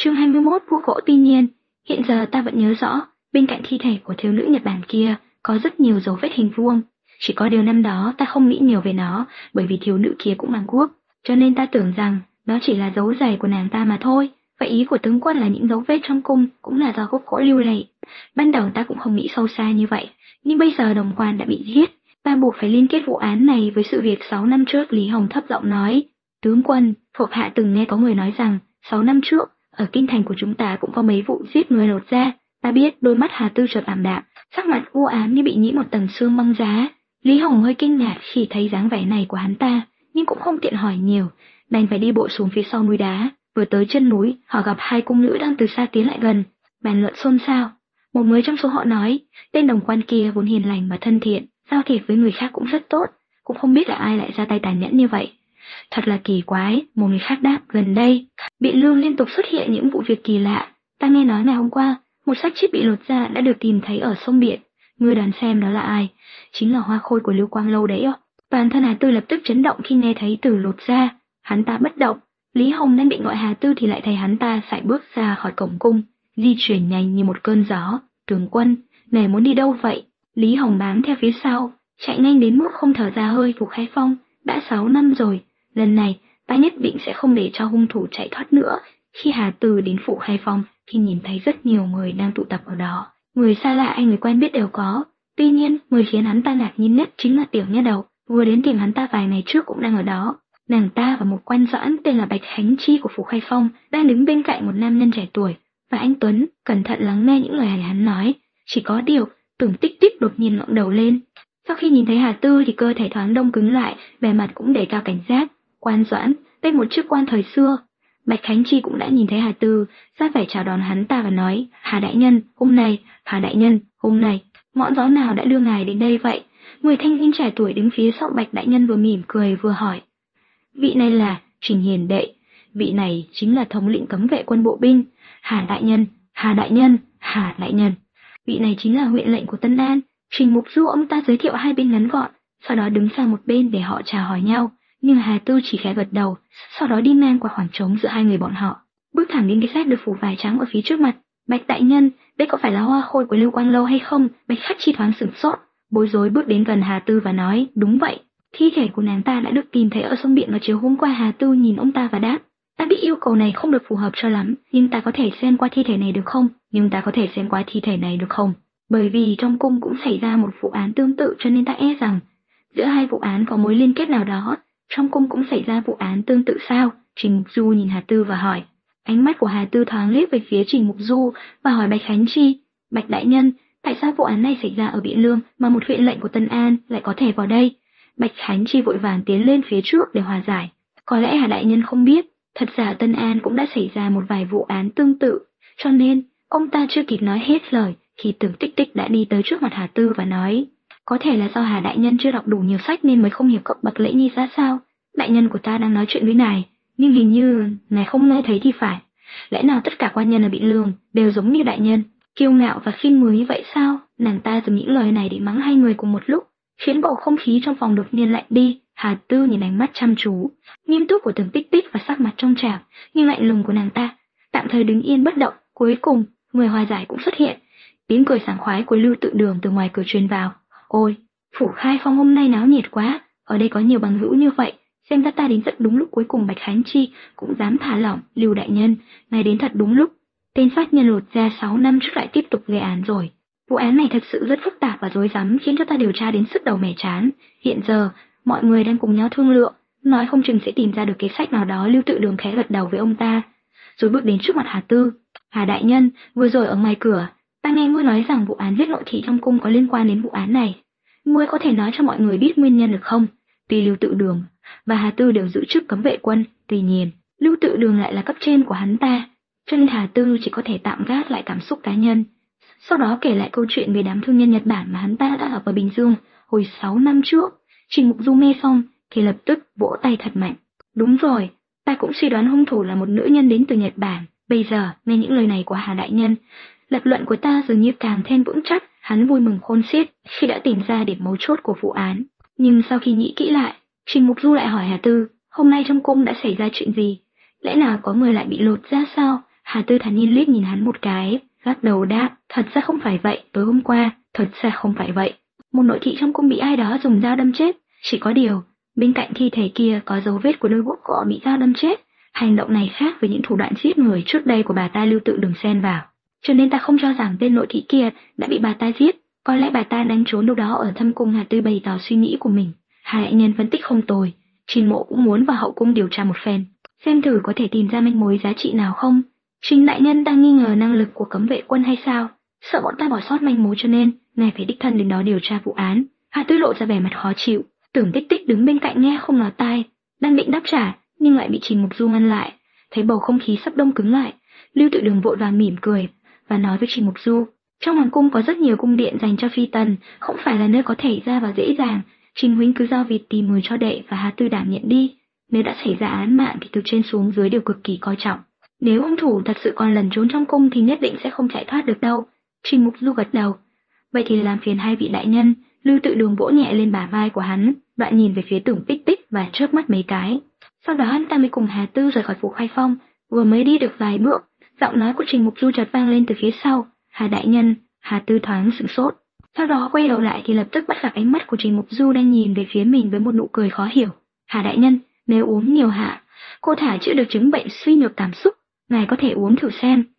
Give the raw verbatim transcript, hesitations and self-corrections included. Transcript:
Chương hai mươi mốt, Vũ gỗ. Tuy nhiên, hiện giờ ta vẫn nhớ rõ, bên cạnh thi thể của thiếu nữ Nhật Bản kia có rất nhiều dấu vết hình vuông. Chỉ có điều năm đó ta không nghĩ nhiều về nó, bởi vì thiếu nữ kia cũng mang guốc, cho nên ta tưởng rằng đó chỉ là dấu giày của nàng ta mà thôi. Vậy ý của tướng quân là những dấu vết trong cung cũng là do gốc gỗ lưu lại. Ban đầu ta cũng không nghĩ sâu xa như vậy, nhưng bây giờ đồng quan đã bị giết, ta buộc phải liên kết vụ án này với sự việc sáu năm trước. Lý Hồng thấp giọng nói, tướng quân, thuộc hạ từng nghe có người nói rằng sáu năm trước ở kinh thành của chúng ta cũng có mấy vụ giết người lột da. Ta biết. Đôi mắt Hà Tư chợt ảm đạm, sắc mặt u ám như bị nhiễm một tầng sương băng giá. Lý Hồng hơi kinh ngạc khi thấy dáng vẻ này của hắn ta, nhưng cũng không tiện hỏi nhiều, đành phải đi bộ xuống phía sau núi đá. Vừa tới chân núi, họ gặp hai cung nữ đang từ xa tiến lại gần, bàn luận xôn xao. Một người trong số họ nói, tên đồng quan kia vốn hiền lành và thân thiện, giao thiệp với người khác cũng rất tốt, cũng không biết là ai lại ra tay tàn nhẫn như vậy. Thật là kỳ quái. Một người khác đáp, gần đây, Biện Lương liên tục xuất hiện những vụ việc kỳ lạ. Ta nghe nói ngày hôm qua, một xác chết bị lột da đã được tìm thấy ở sông Biển. Ngươi đoán xem đó là ai? Chính là Hoa Khôi của Lưu Quang Lâu đấy ạ. Toàn thân Hà Tư lập tức chấn động khi nghe thấy từ lột da. Hắn ta bất động. Lý Hồng đang định gọi Hà Tư thì lại thấy hắn ta sải bước ra khỏi cổng cung, di chuyển nhanh như một cơn gió. Tướng quân, này muốn đi đâu vậy? Lý Hồng bám theo phía sau, chạy nhanh đến mức không thở ra hơi. Phủ Khai Phong đã sáu năm rồi, lần này ta nhất định sẽ không để cho hung thủ chạy thoát nữa. Khi Hà Tư đến Phủ Khai Phong thì nhìn thấy rất nhiều người đang tụ tập ở đó, người xa lạ hay người quen biết đều có. Tuy nhiên, người khiến hắn ta ngạc nhiên nhất chính là Tiểu Nha Đầu, vừa đến tìm hắn ta vài ngày trước cũng đang ở đó. Nàng ta và một quan doãn tên là Bạch Khánh Chi của Phủ Khai Phong đang đứng bên cạnh một nam nhân trẻ tuổi, và anh Tuấn cẩn thận lắng nghe những lời hắn nói. Chỉ có điều, Tưởng Tích Tích đột nhiên ngẩng đầu lên. Sau khi nhìn thấy Hà Tư thì cơ thể thoáng đông cứng lại, vẻ mặt cũng đề cao cảnh giác. Quan doãn, tên một chức quan thời xưa. Bạch Khánh Chi cũng đã nhìn thấy Hà Tư, ra vẻ chào đón hắn ta và nói, Hà đại nhân, hôm nay, Hà đại nhân, hôm nay, ngọn gió nào đã đưa ngài đến đây vậy? Người thanh niên trẻ tuổi đứng phía sau Bạch đại nhân vừa mỉm cười vừa hỏi. Vị này là Trình Hiền đệ, vị này chính là thống lĩnh cấm vệ quân bộ binh. Hà đại nhân, Hà đại nhân, Hà đại nhân. Vị này chính là huyện lệnh của Tân An. Trình Mục Du. Ông ta giới thiệu hai bên ngắn gọn, sau đó đứng sang một bên để họ chào hỏi nhau. Nhưng Hà Tư chỉ khẽ gật đầu, sau đó đi ngang qua khoảng trống giữa hai người bọn họ, bước thẳng đến cái xác được phủ vải trắng ở phía trước mặt. Bạch đại nhân, đây có phải là Hoa Khôi của Lưu Quang Lâu hay không? Bạch Khắc Chi thoáng sửng sốt, bối rối bước đến gần Hà Tư và nói, đúng vậy, thi thể của nàng ta đã được tìm thấy ở sông Biển vào chiều hôm qua. Hà Tư nhìn ông ta và đáp, ta biết yêu cầu này không được phù hợp cho lắm, nhưng ta có thể xem qua thi thể này được không? Nhưng ta có thể xem qua thi thể này được không? Bởi vì trong cung cũng xảy ra một vụ án tương tự, cho nên ta e rằng giữa hai vụ án có mối liên kết nào đó. Trong cung cũng xảy ra vụ án tương tự sao? Trình Mục Du nhìn Hà Tư và hỏi. Ánh mắt của Hà Tư thoáng liếc về phía Trình Mục Du và hỏi Bạch Khánh Chi, Bạch đại nhân, tại sao vụ án này xảy ra ở Biện Lương mà một huyện lệnh của Tân An lại có thể vào đây? Bạch Khánh Chi vội vàng tiến lên phía trước để hòa giải. Có lẽ Hà đại nhân không biết, thật ra Tân An cũng đã xảy ra một vài vụ án tương tự, cho nên ông ta chưa kịp nói hết lời thì Tưởng Tích Tích đã đi tới trước mặt Hà Tư và nói, có thể là do Hà đại nhân chưa đọc đủ nhiều sách nên mới không hiểu cấp bậc lễ nghi ra sao. Đại nhân của ta đang nói chuyện với ngài, nhưng hình như ngài không nghe thấy thì phải. Lẽ nào tất cả quan nhân ở Biện Lương đều giống như đại nhân, kiêu ngạo và khinh người như vậy sao? Nàng ta dùng những lời này để mắng hai người cùng một lúc, khiến bầu không khí trong phòng đột nhiên lạnh đi. Hà Tư nhìn ánh mắt chăm chú, nghiêm túc của Tưởng Tích Tích và sắc mặt trong trẻo nhưng lạnh lùng của nàng ta, tạm thời đứng yên bất động. Cuối cùng, người hòa giải cũng xuất hiện. Tiếng cười sảng khoái của Lưu Tự Đường từ ngoài cửa truyền vào. Ôi, Phủ Khai Phong hôm nay náo nhiệt quá, ở đây có nhiều bằng hữu như vậy, xem ra ta đến rất đúng lúc. Cuối cùng Bạch Khánh Chi cũng dám thả lỏng. Lưu đại nhân, ngài đến thật đúng lúc. Tên sát nhân lột da sáu năm trước lại tiếp tục gây án rồi. Vụ án này thật sự rất phức tạp và rối rắm, khiến cho ta điều tra đến sức đầu mẻ trán. Hiện giờ, mọi người đang cùng nhau thương lượng, nói không chừng sẽ tìm ra được kế sách nào đó. Lưu Tự Đường khẽ gật đầu với ông ta, rồi bước đến trước mặt Hà Tư. Hà đại nhân, vừa rồi ở ngoài cửa, ta nghe ngươi nói rằng vụ án giết nội thị trong cung có liên quan đến vụ án này. Ngươi có thể nói cho mọi người biết nguyên nhân được không? Tuy Lưu Tự Đường và Hà Tư đều giữ chức cấm vệ quân, tuy nhiên Lưu Tự Đường lại là cấp trên của hắn ta, cho nên Hà Tư chỉ có thể tạm gác lại cảm xúc cá nhân, sau đó kể lại câu chuyện về đám thương nhân Nhật Bản mà hắn ta đã gặp ở Bình Dương hồi sáu năm trước. Trình Mục Du nghe xong thì lập tức vỗ tay thật mạnh. Đúng rồi, ta cũng suy đoán hung thủ là một nữ nhân đến từ Nhật Bản. Bây giờ nghe những lời này của Hà đại nhân, lập luận của ta dường như càng thêm vững chắc. Hắn vui mừng khôn xiết khi đã tìm ra điểm mấu chốt của vụ án. Nhưng sau khi nghĩ kỹ lại, Trình Mục Du lại hỏi Hà Tư, hôm nay trong cung đã xảy ra chuyện gì? Lẽ nào có người lại bị lột da sao? Hà Tư thản nhiên liếc nhìn hắn một cái, lắc đầu đáp, thật ra không phải vậy, tối hôm qua, thật ra không phải vậy. Một nội thị trong cung bị ai đó dùng dao đâm chết, chỉ có điều, bên cạnh thi thể kia có dấu vết của đôi guốc cọ bị dao đâm chết. Hành động này khác với những thủ đoạn giết người trước đây của bà ta Lưu Tự Đường xen vào, cho nên ta không cho rằng tên nội thị kia đã bị bà ta giết, có lẽ bà ta đang trốn đâu đó ở thâm cung. Hà Tư bày tỏ suy nghĩ của mình. Hà đại nhân phân tích không tồi, Trình Mộ cũng muốn vào hậu cung điều tra một phen, xem thử có thể tìm ra manh mối giá trị nào không. Trình đại nhân đang nghi ngờ năng lực của cấm vệ quân hay sao? Sợ bọn ta bỏ sót manh mối cho nên ngài phải đích thân đến đó điều tra vụ án. Hà Tư lộ ra vẻ mặt khó chịu. Tưởng Tích Tích đứng bên cạnh nghe không lọt tai, đang định đáp trả nhưng lại bị Trình Mục Du ngăn lại. Thấy bầu không khí sắp đông cứng lại, Lưu Tự Đường vội vàng mỉm cười và nói với Trình Mục Du, trong hoàng cung có rất nhiều cung điện dành cho phi tần, không phải là nơi có thể ra vào dễ dàng. Trình huynh cứ giao việc tìm người cho đệ và Hà Tư đảm nhận đi. Nếu đã xảy ra án mạng thì từ trên xuống dưới đều cực kỳ coi trọng. Nếu hung thủ thật sự còn lẩn trốn trong cung thì nhất định sẽ không chạy thoát được đâu. Trình Mục Du gật đầu. Vậy thì làm phiền hai vị đại nhân. Lưu Tự Đường vỗ nhẹ lên bả vai của hắn, đoạn nhìn về phía Tưởng Tích Tích và chớp mắt mấy cái. Sau đó hắn ta mới cùng Hà Tư rời khỏi phủ Khai Phong. Vừa mới đi được vài bước, giọng nói của Trình Mục Du chợt vang lên từ phía sau. Hà đại nhân. Hà Tư thoáng sửng sốt, sau đó quay đầu lại thì lập tức bắt gặp ánh mắt của Trình Mục Du đang nhìn về phía mình với một nụ cười khó hiểu. Hà đại nhân, nếu uống nhiều hạ, cô thả chữa được chứng bệnh suy nhược cảm xúc, ngài có thể uống thử xem.